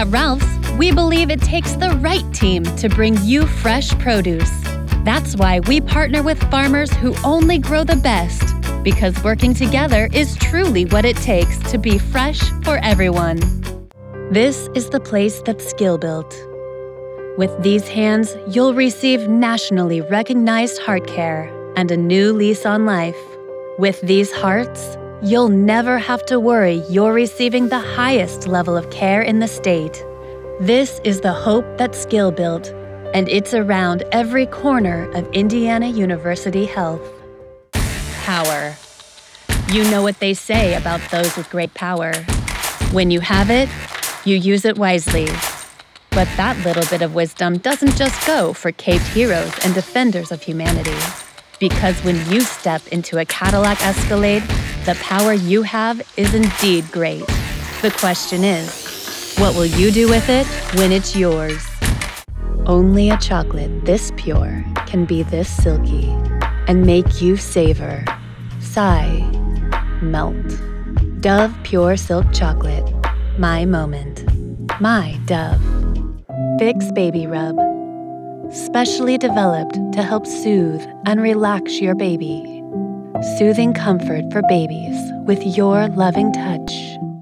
At Ralph's, we believe it takes the right team to bring you fresh produce. That's why we partner with farmers who only grow the best, because working together is truly what it takes to be fresh for everyone. This is the place that's skill built. With these hands, you'll receive nationally recognized heart care and a new lease on life. With these hearts, you'll never have to worry you're receiving the highest level of care in the state. This is the hope that's skill built, and it's around every corner of Indiana University Health. Power. You know what they say about those with great power. When you have it, you use it wisely. But that little bit of wisdom doesn't just go for caped heroes and defenders of humanity. Because when you step into a Cadillac Escalade, the power you have is indeed great. The question is, what will you do with it when it's yours? Only a chocolate this pure can be this silky and make you savor, sigh, melt. Dove Pure Silk Chocolate. My moment. My Dove. Fix Baby Rub. Specially developed to help soothe and relax your baby. Soothing comfort for babies with your loving touch.